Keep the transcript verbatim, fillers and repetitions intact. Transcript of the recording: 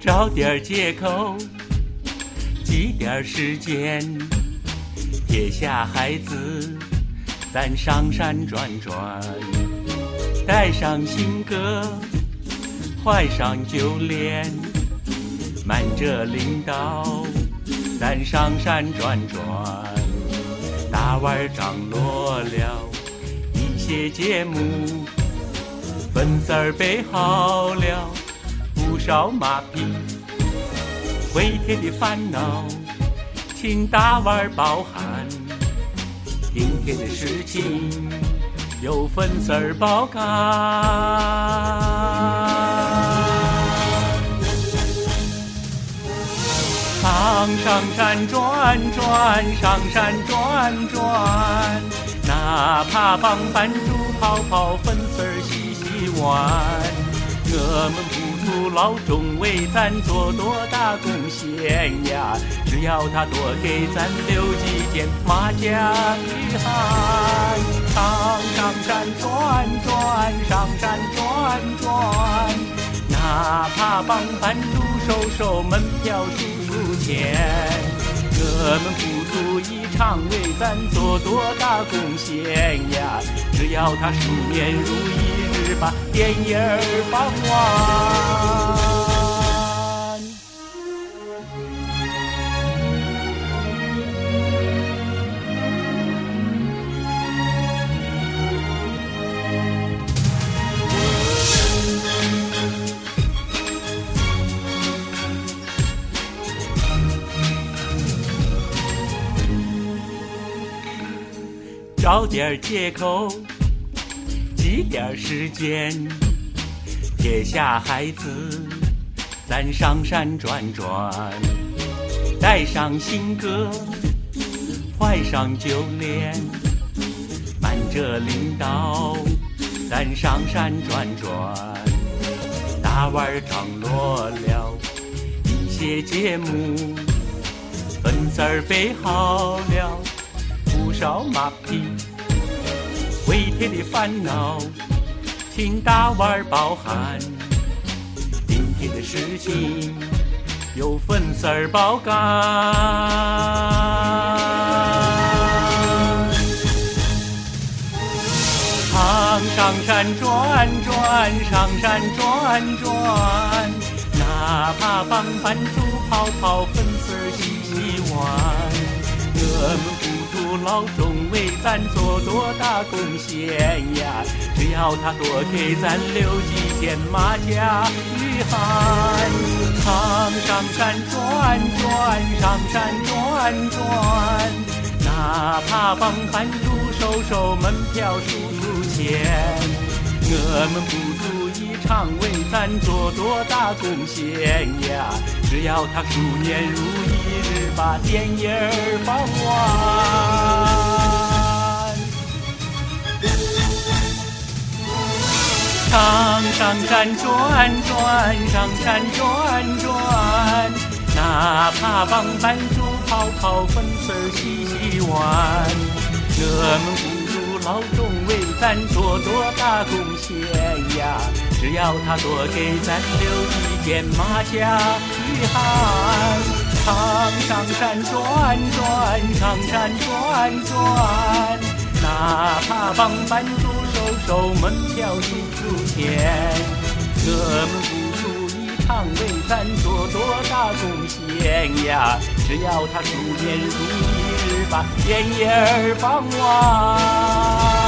找点借口，挤点时间，撇下孩子，咱上山转转，带上新歌，换上旧帘，瞒着领导，咱上山转转。大腕张罗了一些节目，粉丝儿备好了不少马屁，回帖的烦恼请大腕包涵，顶天的事情由粉丝儿包干。上上山转转，上山转转，哪怕帮班主跑跑，粉丝儿洗洗碗。我们不图老中为咱做多大贡献呀，只要他多给咱留几件马甲雨汗。上上山转转，上山转转，哪怕帮班主收收门票数数钱。我们不图一场为咱做多大贡献呀，只要他数年如一日把电影儿放完。找点借口，挤点时间，撇下孩子，咱上山转转，带上新歌，换上旧帘，瞒着领导，咱上山转转。大腕张罗了一些节目，粉丝儿备好了不少马屁，回帖的烦恼请大腕包涵，顶天的事情由粉丝儿包干。上上山转转，上山转转，哪怕帮班主跑跑，粉丝儿洗洗碗。我们不图老中为咱做多大贡献呀，只要他多给咱留几件马甲雨汗。上上山转转，上山转转，哪怕帮班主收收门票数数钱。我们不图一场为咱做多大贡献呀，只要他数年如一日把电影儿放完。上上山转转，上山转转，哪怕帮班主跑跑，粉丝儿洗洗碗。我们不图老中为咱做多大贡献呀，只要他多给咱留几件马甲雨汗。上上山转转，上山转转，哪怕帮班主收收门票数数钱。我们不图一场为咱做多大贡献呀，只要他数年如一日把电影儿放完。